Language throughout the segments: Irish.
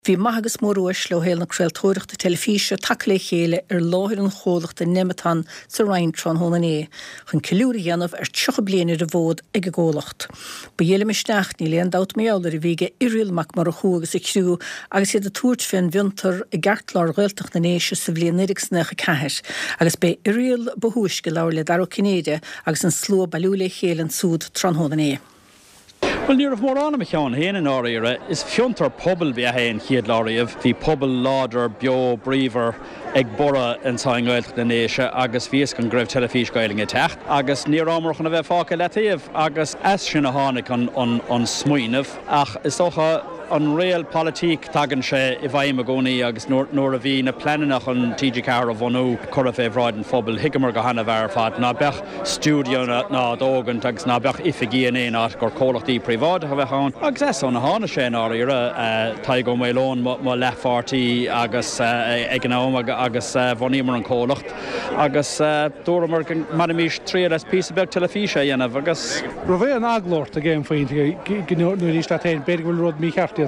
Bhí maithagus mórúis le héal na creaaltóireachta telefíse take chéile láthir an chólacht in Nemetan sa Reintrán Hónané, chun ciúra dhéanamh 30 bliana a bhód ag a ggólacht. Ba dhéile meisteach ní léon dat méálar a bhíige irilmach mar a chuagus a chrú agus iad a túirt féin bhiontar i gceartláir Ghaeltacht na néise sa bblion nirigsna a ceathir, agus be iril bohúis go leabhar le Dara Cinéide agus an sló bailúla chéal an súd Trán Hónané. Well, níor mór anna me cheann héana an áíire is fiontar pobl bhí a héin chiad láiríomh, hí pobl láidir, bio, bríomhar ag bora an Sáin Ghaeltacht na néise agus bhíos an greibh telefís gailing i techt, agus níor amrachan a bheith fáca letíomh agus as sin a tháinig an smuoinmh, ach is socha an réal politík tagan sé I bhaim a gcónaí agus nóair a bhí na plananach an TG Carr a bhhanú chora fé bhráid an phobal higamar go hana bhar fad ná bech stúdio ná dógan agus ná bech ifigíon éon gur cólachtaí príváid a bheith an agus es an hána sé an áíire tá go mélón má lefartaí agus ag an ám agus bhanímar an cólacht agus dúramar manimís trí as pí beh telefíse dhéanamh agus Ro bheith an aglórt a géim faoin nuair ís letéin beidir bhfuil rud mí cheartí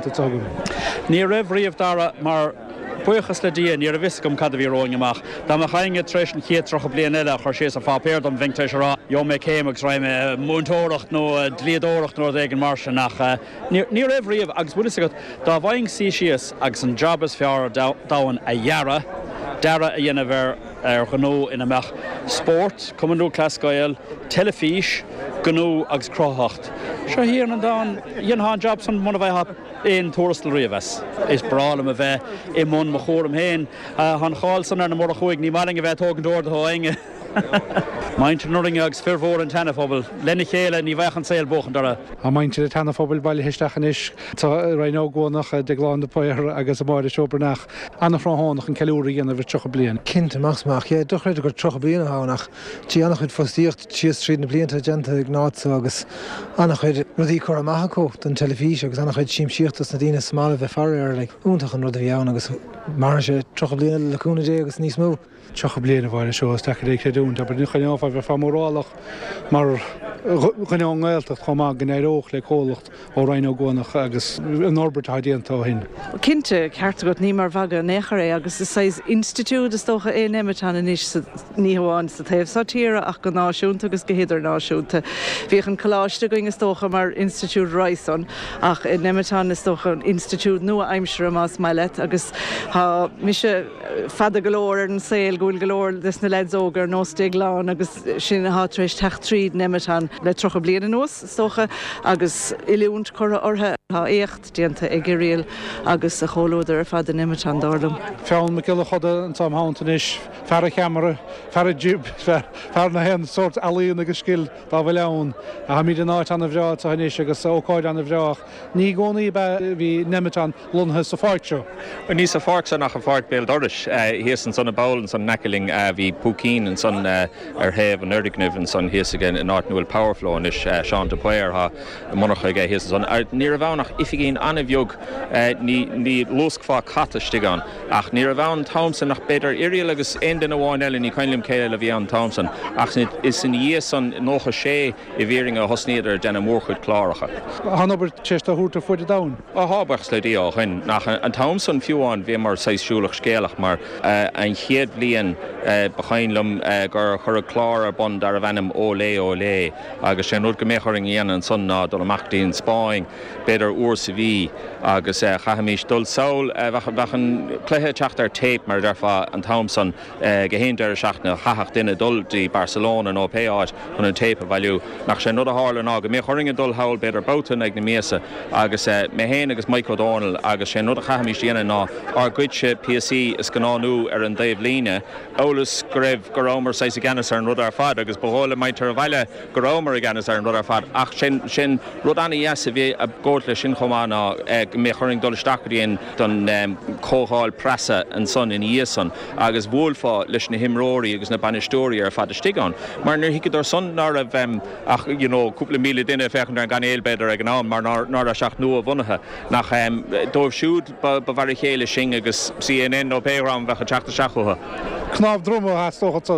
Ní raibh riamh dara mar buchas le díon ní a bhiscom cad a bhí róing amach. Tá a chainge treis an chéad trocha blian eile chuir sé a fápéir an bhaingtéis rá jo mé céimegus raim múntóireacht nó dlíadóireacht nó ag an marse nach ní raibh riamh agus bud go dá bhaing síos agus an jobbas fear dáhan a dhearra Dara a dhéanamh ar ghnó ina meach sport, cumanú clascail, telefís, gnó agus crothacht. Seo híar an dáin dhéanán job san mna bheith éon tuarastal riamhes. Is brálam a bheith I mún mo chóram héin, han cháil san ar na mór a chuig ní maling a bheith tógan dúir do inge. Maint nuring agus firmhór an tanafobal, lenne chéile ní bheith an saoil bochan dara. A maint an tanafobal bailí histeachan is, tá rainó gónach de glán de poir agus a máir siobrnach anna fránach an ceúí anna bhir trocha blian. Cinnte machsmach, dochréidir gur trocha blian hánach, tí annach chud fostíocht tíos tríd na blianta agenta ag náta agus annach chud rudí chur amachacó den telefís agus annach chud síimsíochttas na dtíine smála bheith farir le úntach an rud a bhíán agus mar sé trocha blian leúna dé agus níos mó. Trocha bliana bhile seo techa réún, aber nu chaneáh bheith famórálach mar chaneán Ghaeltacht chomá gan éireoch le cólacht ó rainó gónach agus an orbert haidíontá hin. Cinnte ceartta go ní mar bhaga néchar é agus is 6 institút is tócha é Nemetan inis ní hamháin sa taobh sátíre ach go náisiúnta agus go héidir náisiúnta. Bhíoch an choláiste going is tócha mar Institút Raison ach in Nemetan is tócha an institút nua aimsere más mailet agus ha mise fada golóir an saoil gúil golóir des na ledzógar nó stéagláin agus sin hátrééis techt tríd Nemetan le trocha bliana nuas socha agus iliúnt chora orthe há écht dianta ag réal agus a cholóidir ar fada Nemetan dálam. Feann me gile choda an tam háantanis fear a cheamara, fear a jib, fear na hen sort alíon agus skill dá bhfuil leann a ha míad an áit anna bhreá a hanis agus ócáid anna bhreach. Ní gcónaí bhí Nemetan lunthe sa fáirteo. Ní sa fáirte nach a fáirt béal doris híos an son a bail an son necaling bhí Púcín an son ar héamh an Erdignibh an son híos again an áit nuil Powerflow an is Seán de Poir ha monach ag híos an son. Ní a bhánach ifigén anna bheog ní loscfá chatta stigan ach ní a bhán Thomson nach beidir irial agus ein den bháin eile ní cainlim céile le bhí an Thomson ach is in dhíos an nócha sé I bhíring a hosnéidir denna mórchuid chláracha. Hanover testa húta fuide daun. A hábachs le dí áchain nach an Thomson fiúáin bhí mar 6 siúlach scéalach mar an chéad blian bacháinlumm gur chur a chlár ar bond ar a bhenim ó lé agus sé nuair go méchoring íana an son ná dul amachtaín Spáin beidir uair sa bhí agus chahamís dul saoil bhechan cléthe teacht ar tape mar derfa an Thomson go héon deir seachna chaach duine dul dí Barcelona nó péáid chun an tape a bhailiú nach sé nud a hála ná go méchoring a dul hail beidir boutan ag na méasa agus mé héin agus Mike O'Donnell agus sé nud a chahamís díana ná ar goidse PSC is gnáú ar an Dave Líne ólas go raibh go rómar 6 ganas ar an rud ar fad agus bhóla maid tar bhaile go rómar ganas ar an rud ar fad ach sin rud anna yes a bhí a ggót le sin chomána mé choring dul stacaíon don cóháil presa an son in íosan agus bhfuilfá leis na himróí agus na banistóí ar fad a stigán mar nuair hiic ar son nar a bheith ach cúpla míle duine fechan ar gan éilbeidir ag an ná mar nar a seach nua bhunathe nach dóibh siúd ba bhar chéile sin agus CNN ó Péram bhecha teachta seachútha. Knáb drumma has tócha son.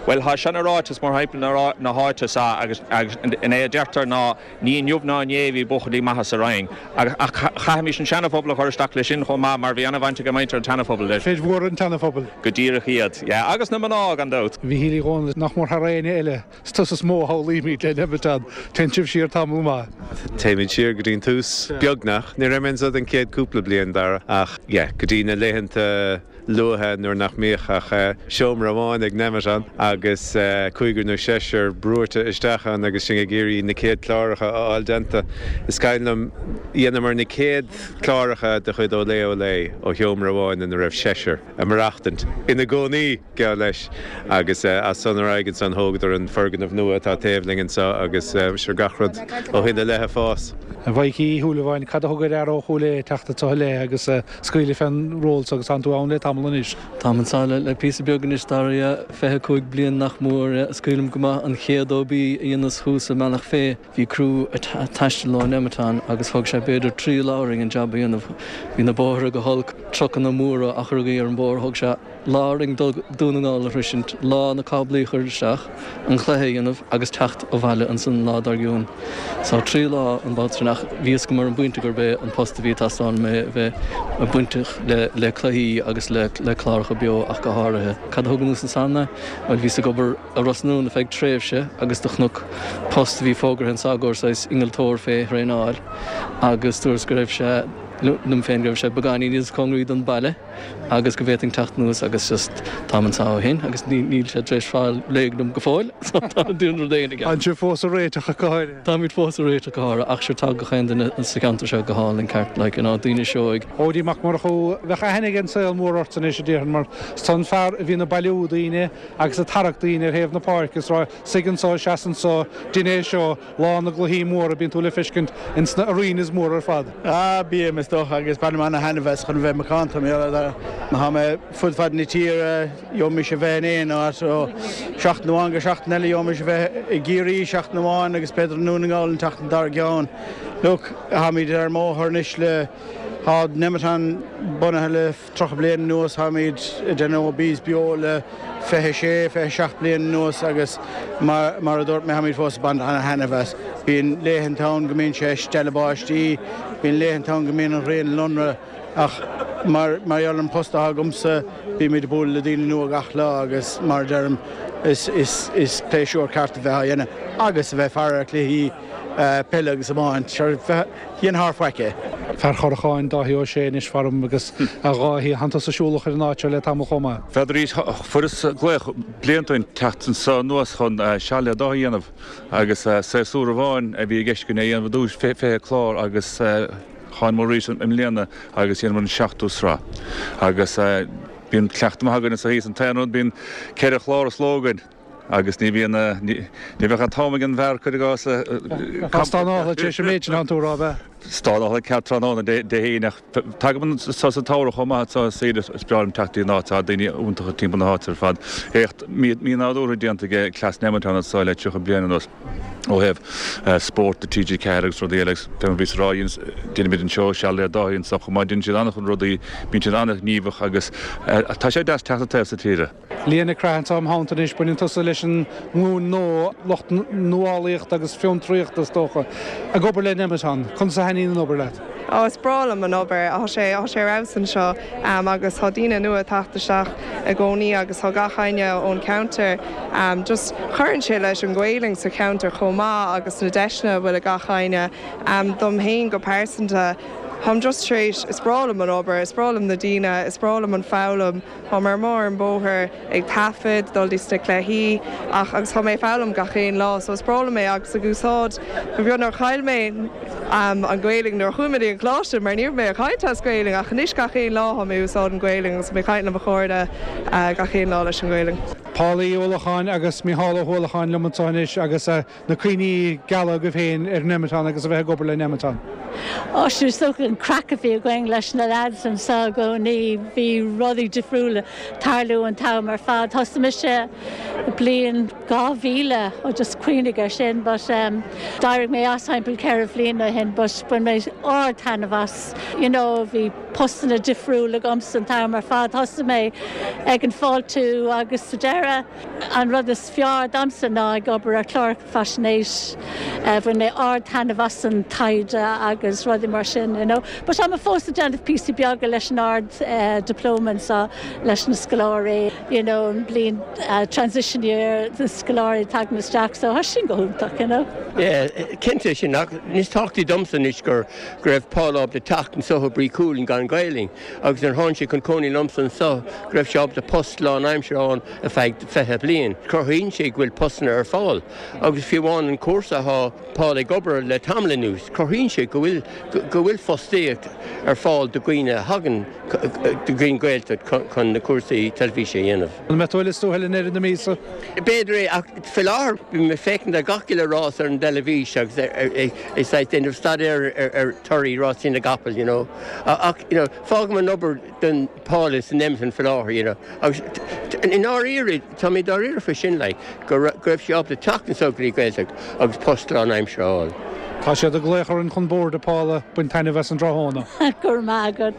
Well há sena rátas mar hype na háitas agus in é deartar ná ní jobná néhí bochadí maithas a raing. A chaimí an seanafobal chuirteach lei sin chomá mar bhí anna bhainte go maiintear an tanafobal leis. Féidir bhór an tanafobal. Go dtíreach iad. Agus na maná an dát. Bhí hílí gón nach mór réine eile stus is mó hálíí le nebetán tentíh siar tamú má. Téimid siar go dtín tús beagnach, ní raibh an céad cúpla bliain dar ach go dtí na léhananta luthe nuair nach míochach seomra amháin ag neimeiseán agus chuigur nó séir brúirte isteachán agus sin géirí na céad chláiricha áil denta. Is caiinlam dhéanamar na céad chláiricha de chud ó lé ó seomra amháin in raibh séir a marachtant. Ina gcónaí ge leis agus as sanna aigen san thógadar an fergan nua tá taobhlingin sa agus seir gachrad ó hinna lethe fás. A bhaidí thuúlaháin cad thugad ar ó chula teachta le agus scuile fan ról agus an tú an le tamlanis. Támansáile le pí beagganis daria 25 blian nach mór scuilm goma an chéadóbí íonas húsa meach fé hí crú a taiste lá nematán agus thug sé beidir 3 láring an jobba dhéanamh hí na bóthra go hulk trocan na múra a chugaí ar an bór thug se láring dúnaáil risint lá na cáblaí chuirteach an chluthe dhéanamh agus techt ó bhaile an san ládargiún. Sá 3 lá an bátrach víos go mar an buinte gur be an posta bhí tasán me bheith a buintich le chluí agus le chláircha beo ach go háirithe. Cad thugann san sanna bhil ví a gobar a rasnún a feag tréimhse agus do chnuk posta bhí fógur hen sagór sais ingaltóir fé réáil agus dúras go raibh se num féin goibh sé beganí níos congraí don baile agus go bhéting techt nús agus just támantá hin agus níl sé drééis fáil léagdum go fáil dúnar déanaige. An sé fós a réiteach a gáir. Tá míid fós a réite gáir ach se tá go chéan an secantar se go háil an ceart le an daine seoig. Ódíach mar chu bheitcha henig an saoil mór ortain is déan mar san fear a bhí na bailú daine agus a tarach daine ar héamh na páircus rá siganá seaan só duine seo lá na gluhíí mór a bíon túla fiscint in sna arínas mór ar fad. Bí is doch agus ban manna henahheits chun bheith macánta mé na ha me fudfad ní tíre jommi se bheith éon á 16 go 16 eile jommi se bheith i ggéirí 16 amháin agus Pedro núnaáil an tatan dar geán. Look, ha míid ar móthnis le há nematán bunathe le trocha blian nuas ha míid den bís bio le fethe 6 blian nuas agus mar a dúirt mé ha míid fós band anna henahheits. Bhíon léhantán gomín sé stellebáistí, bhíon léhantán gomín an réon Lonra ach mar an posta agumsa bí mé bú le dína nua gach lá agus mar derm is pléisiúr carta bheith dhéine agus a bheith fear léhí pelle agus amáin híon thfaice. Fer choracháin dáhiú sé is farm agus a gáhí hananta asúlach ar náte le tam chomá. Feidir furas gléich bliantain teachtan sa nuas chun seala dáhéanamh agus séúr bháin a bhí gceis go éon dúis fé chlár agus cháin mórí an léana agus dhéanam an 16 rá. Agus bíon cleachtamhagan sa híos an taanúd bíon ceir a chlár slógan agus ní bheith an támag an bhar chuid gása Castánála sé méid an túrá bheith. Stádála ceartránána de héanaach tagan sa tára chomá tá séidir spreáim teachtaí nátá daoine úntacha timp na hátar fad. Écht mí náúra déanta ige clas nematánna sáile tucha bliananos ó hebh sport de TG Carrigs ru élegs pe vís ráins déine mid an seo seala dáhíonn sa chumáidinn si annach chun rudaí bín si annach níomhach agus tá sé de teachta teh sa tíre. Líana craint am hátanis buinn tusa leis an mún nó locht nóáíocht agus fiúntríocht as tócha a gobar le nematán chun sa heí an obair leit. Is bralam an obair sé rasan seo agus thadíine nua tatasteach a gcónaí agus thug gachaine ón counter just chuann sé leis an gcuéling sa counter chomá agus na deisna bhfuil a gachaine dom héin go pásanta. Ham just straight is bralam an obair, is bralam na dína, is bralam an fálam, ha mar mór an bóthir ag tafid dul dí sna cléhí agus ha mé fálam gachéon lá, so is bralam mé agus a gúsáid go bhíon ar chail mé an gcuéling nar chuimií an gláiste mar níor mé a chainte gcuéling ach níos gachéon lá ha mé úsáid an gcuéling agus mé caiitna a chóirde gachéon lá leis an gcuéling. Pálaí Olacháin agus Mihála Hólacháin lemantáis agus na cuioine gala go bhhéin ar nematán agus a bheith gobar le nematán. Siú so an crack a bhí going leis na lads an sa gcónaí bhí rudaí difriúla tarlú an tam ar fad. Thosta me se blion 2000 ó just cuioinnig ar sin, but dairg mé as haimpil ceir a bhbliana hen, but bun mé áir tanna bhas, bhí postna difriúla gomsan tá mar fad thosa mé ag an fáiltú agus sa deire an rud is fear damsa ná ag obair ar chlár fashinéis bhain é ard hena bhasan taide agus rudí mar sin, you know. But I'm a fósta deanamh písa beaga leis an ard diplóman sa leis na scoláirí, you know, an blion transition year the scoláirí tagmas Jack, so has sin go húntaach, you know. Yeah, cinnte sin nach níos táchtaí domsa níos gur raibh Paul de tacht an soth brí cúil gan gailing agus an háin chun cóí lomsan so raibh se de post lá aimimseán a feid fethe blion. Chorthaíonn sé bhfuil postna ar fáil. Agus fiúháin an cuasa há Paul gobar le tamlanús. Chorthaíonn sé go bhfuil fostéocht ar fáil do gcuoine hagan do gcuoin gailta chun na cuasaí telefíse dhéanamh. An metóil tóile na mísa? Béidir ach filar me fécinn a gaciile rás ar an telefís agus is déanamh stad ar tuirí rás in a gapel, you know. Fág man obair den Paulis an nemsan filar, you know. In our area, Tommy Darira for sin like go raibh sé op de tachtn sograí gailteach agus postal an aimim seáil. Tá sé a gléchar an chun bór de Pála buin taine bheits an dráhanna. Gur mágad.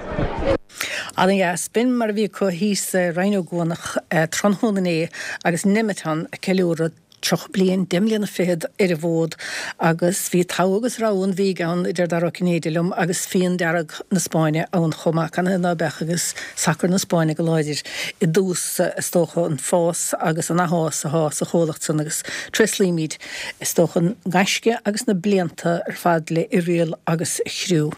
An spin mar bhí chu híos reinógónach tronhónané agus nimitán a ceúra troch blion dimlíon na féad ar a bhód agus bhí tágus rán bhí gan idir dar Cnédilum agus fion dearag na Spáine ón chomach an na bech agus sacr na Spáine go láidir I dús istócha an fás agus an ahás a hás a cholacht san agus treslímid istócha an gaisce agus na blianta ar fad le I rial agus chriú.